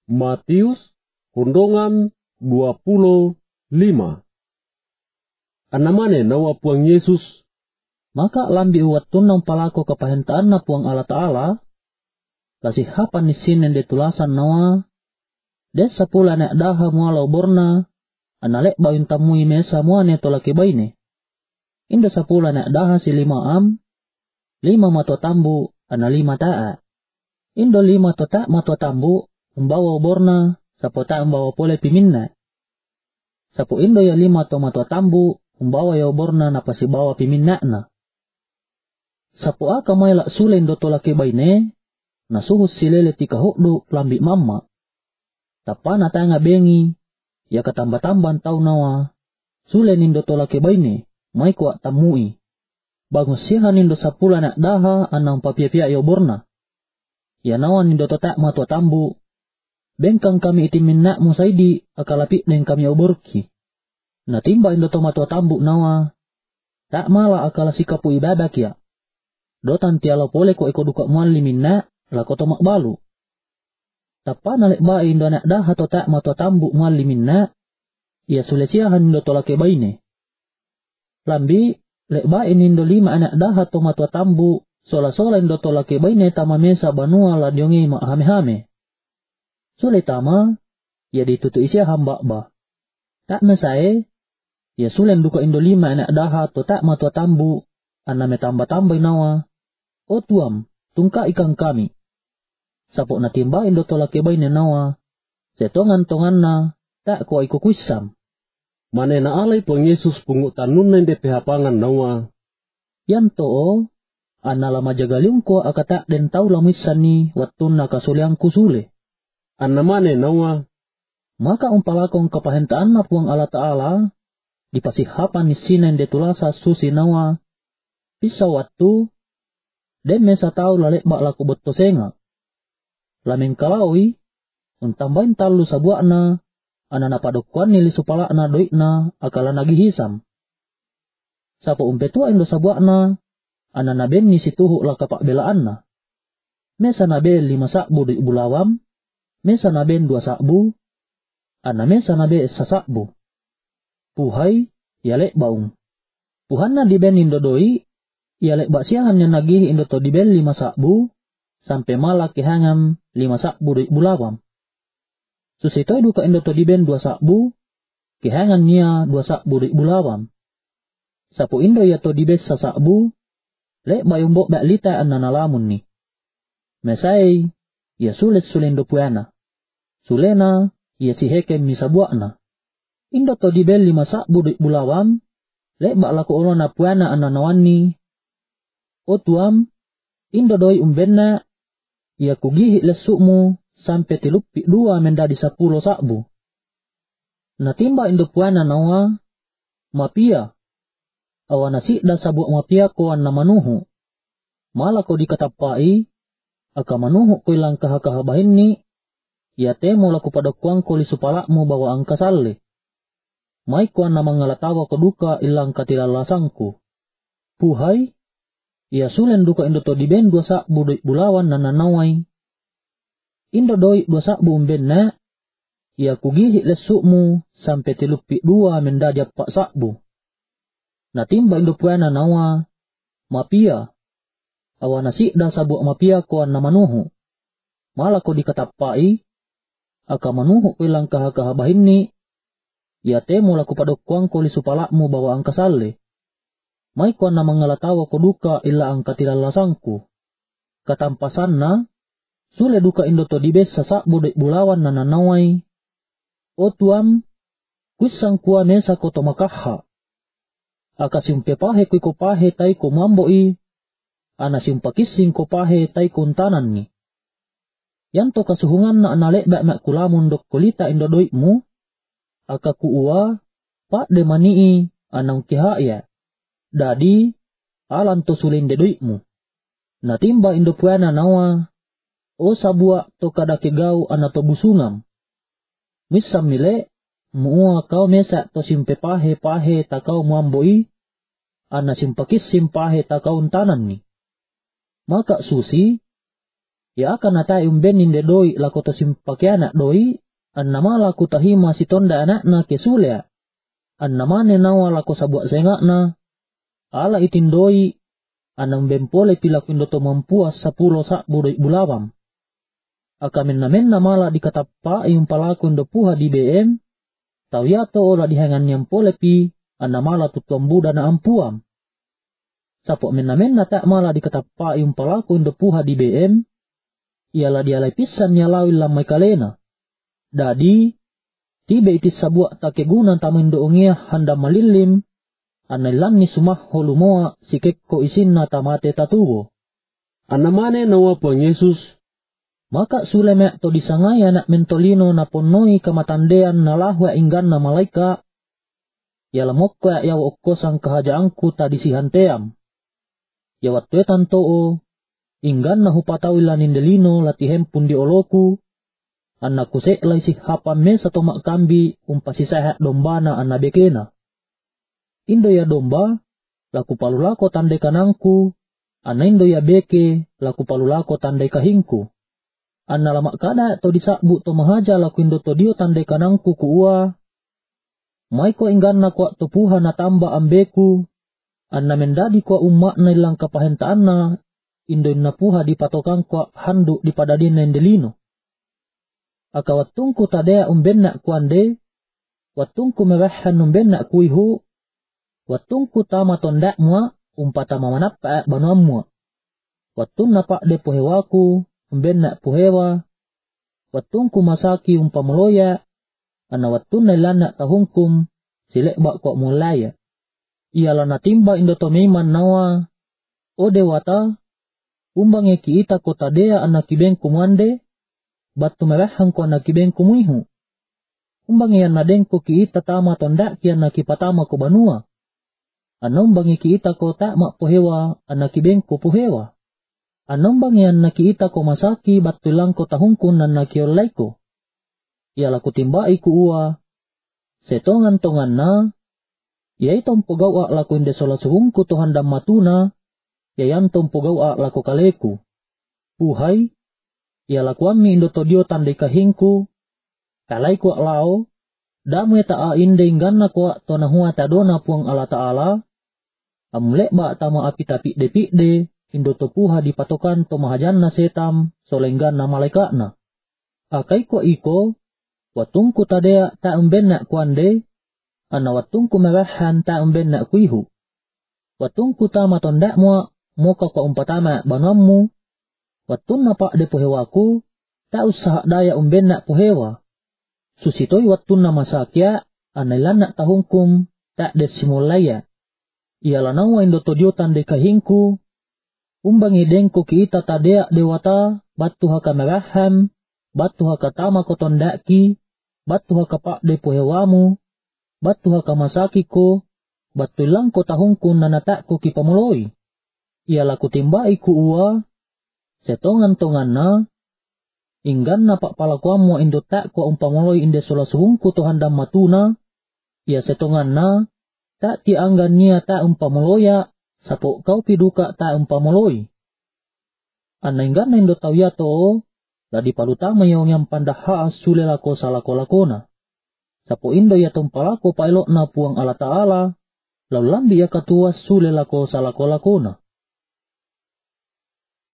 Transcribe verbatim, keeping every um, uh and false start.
Matius Hundongan dua puluh lima. Anamane nawa puang Yesus. Maka lambi uwatun ng palako kapahentaan na puang Allah Ta'ala, kasi hapan ni sinen de tulasan nawa, des sapula na daha mualaw borna, analek ba yung tamui mesa mua neto laki bayne. Indo sapula na daha si lima am, lima matwa tambu, ana lima taa. Indo lima tota matwa tambu, umbawa borna, sapo ta umbawa pole piminna. Sapo indo ya lima to matwa tambu, umbawa ya borna na pasibawa piminna na. Sapo aka maila sulen do tolake bayne, nasuhus silele tika hokdo lambi mama. Tapana tanga bengi, ya katamba-tamban tau nawa, sulen indo tolake bayne, may kwa tamui. Bagus sihan indo sapula na daha anang papia-pia ya borna. Ya nawan indo totak matwa tambu, bengkang kami itimin na musaidi akalapit neng kami oborki. Natimba indo to matwa tambu nawa, tak mala akala sikapu ibadak ya. Dotan tialo pole ko iko duka mualimin na, lako to makbalu. Tapana lekba indo na daha to tak matwa tambu mualimin na, ia sulesiahan indo to lake bayne. Lambi, lekba indo lima anak daha to matwa tambu, sola-sola indo to lake bayne tama mesa banua la diongi ma hame-hame. Sule tama, ya ditutu isia hamba ba. Tak mesae, ya sulen duka indo lima anak daha to tak matwa tambu, aname tamba-tambay nawa. O tuam, tungka ikang kami. Sapok na timba indo to lake bayne nawa, setongan-tongan na, tak ko ikukusam. Mane na alay puang Yesus pungut tanun na hindi pihapangan nawa. Yan to o, anala majagalyong ko akatak den tau lamisan ni watun na kasuliang kusule. Anamane nawa. Maka umpalakong kapahentaan na puang Allah Ta'ala, dipasihapan ni sinen de tulasa susi nawa, pisa watu, den mesa tau lalek bak laku betosenga. Lameng kalawi, untambain talu sabuak na, anana padukuan nili supala na doik na akala nagihisam. Sapo umpetua indo sabuak na, anana ben ni situhuk la kapak belaan na. Mesa na ben lima sakbu doik bulawam, mesa na ben dua sakbu, ana mesa na ben sasakbu. Puhai, yalek baung. Puhan na di ben indo doi, yalek baksiahan yang nagih indo to di ben lima sakbu, sampai malak kehangam lima sakbu doik bulawam. Susitoy duka indo to di ben dua sakbu, kehangan niya dua sakbu doik bulawam. Sapo indo ya to di ben sasakbu, lek bayumbok bak lita anna nalamun ni. Mesai, ya sulit sulendo puana. Sulena, ya si heken misabuakna. Indo to di ben lima sakbu doik bulawam, lek bak laku olo na puana anna nawani. O tuam, indo doi umbenna, ya kugihi lesukmu, sampai tilupi dua mendadi sepuluh sakbu. Natimba indo puana nawa, mapia. Awana sikda sabuk mapia ko an namanuhu. Mala ko dikatapai, aka manuhu ko ilang kahakahabahin ni, ya temo laku padakuang ko lisupalakmu bawa angka sale. Mai ko an namangalatawa ko duka ilang katilalasangku. Puhai, ya sulen duka indo to diben dua sakbu doik bulawan na nanawai. Indo doi dua sakbu umben na, ya kugihi lesukmu sampai tilupi dua mendadi pak sakbu. Natimba indo puana nawa, mapia. Awana sikda sabuk mapia ko an namanuhu. Mala ko dikatapai, aka manuhu ko ilang kahakahabahin ni, ya temo laku padokuang ko lisupalakmu bawa angka sale. Mai ko an namangalatawa ko duka illa angka tilalasangku. Katampasan na, sule duka indo to dibes sasakbu doik bulawan na nanawai. O tuam, kusang kuwa mesa ko tomakaha. Aka simpepahe ko ikopahe tay ko mamboi, ana simpakising ko pahe tay kuntanan ni. Yanto kasuhungan na analek bak makulamun dok kulita indo doikmu, aka kuuwa, pak de manii, anang kihaya. Dadi, alan to sulin de doikmu. Natimba indo puana nawa, o sabua to kadake gau anato busungam. Misam mile, muua kau mesa to simpe pahe pahe takau muamboi, ana simpakis simpahe takau tanan ni. Maka susi, Ya akan natai umbenin de doi lako tosimpakianak doi, annama lako tahima si tonda anakna kesulea. Annama ne nawa lako sabuak sengakna, ala itin doi, anang bempole pilaku indoto mampuas sapulo sakbu doi bulawam. Akamen namen namala dikatapa yung palaku indo puha di B M, tau yato ola dihangan yang pole pi, annamala tutuam buda na ampuam. Sapo men namen na tak mala dikatapa yung palaku indo puha di B M, ialah dialai pisan nyalawin lamai kalena. Dadi, tibe itis sabuak takeguna tamindo ungia handa malilim, anailan ni sumah holumoa sikekko isin na tamate tatuwo. Anamane nawa Puang Yesus. Maka sulemek to disangaya nak mentolino na ponoi kamatandean na lahwa inggan na malaika, ialah mokka yaw okkosang kahajaanku tadi sihanteam. Yawat tuetan too, inggan na hupatawilan indelino latihem pun di oloku, anak kusek lai si hapan me sa tomak kambi umpasi sehat domba na anabekena. Indo ya domba, laku palulako tandai kanangku, ana indo ya beke, laku palulako tandai kahingku. Anna lamak kada to disakbu to mahaja laku indo to dio tandai kanangku kuua. Maiko inggan na kuat to puha na tamba ambeku, anna mendadi kuat umak na ilang kapahentaan na, indo na puha di patokan kuat handuk di padadin na indelino. Aka watungku tadea umbenak kuande, watungku mewehan umbenak kuihu, watungku tama tondak mua, umpata mamanapa banuam mua. Watun napak de pohewaku, umbenak pohewa, watungku masaki umpamuloya, ana watun nailanak tahungkum, silek bak kuat mulaya. Ialah natimba indo tomiman nawa, o dewata, umbang eki ita kota dea anak kibeng kumande, batu merahang ko anak kibeng kumuihu. Umbang yan nadeng ko ki ita tama tondak ki anak kipatama ko banua. Anombang eki ita ko tak mak pohewa anak kibeng ko pohewa. Anombang yan naki ita ko masaki batu lang ko tahungkun anak kiolay ko. Ialah kutimbai ku ua, setongan-tongan na, yaitong pogawa laku inde sola suhungku Tuhan dam matuna, yayantong pogawa laku kaleku. Puhai, ialah kuami indo todio tandai kahingku, kalai kuak lao, damu eta a inde ingganna kuak tonahua tadona Puang Allah Ta'ala, amulek ba tama api tapi depikde, indo to puha dipatokan to mahajanna setam, solengganna malaikatna. Akai kuak iko, watungku tadea ta umbenak kuande, ana watungku mewahan ta umbenak kuihu. Watungku tama tondak mua, moka ko umpatama banammu, watun napak de pohewaku, ta usah daya umbenak pohewa. Susitoi watun nama sakya, anailanak tahungkum, tak de simulaya. Ialah nawa indo todiotan de kahingku, umbang idengku ki ita tadea dewata, batu haka mewahan, batu haka tama ko tondaki, batu haka pak de pohewamu, batu haka masaki ko, batu lang ko tahungku nanatak ko kipamuloi. Ialah kutimbai ku ua, setongan-tongan na, inggan na pak palakuamu indo tak ko umpamuloi inde sola suhungku Tuhan dam matuna, ia setongan na, tak tianggan nia tak umpamuloya, sapo kau piduka tak umpamuloi. Ana inggan na indo tau yato, ladi palutama yung yang pandaha sule lako salako-lakona. Sapo indo yatong palako pailok na Puang Allah Ta'ala, laulambi ya katuas sule lako salako-lakona.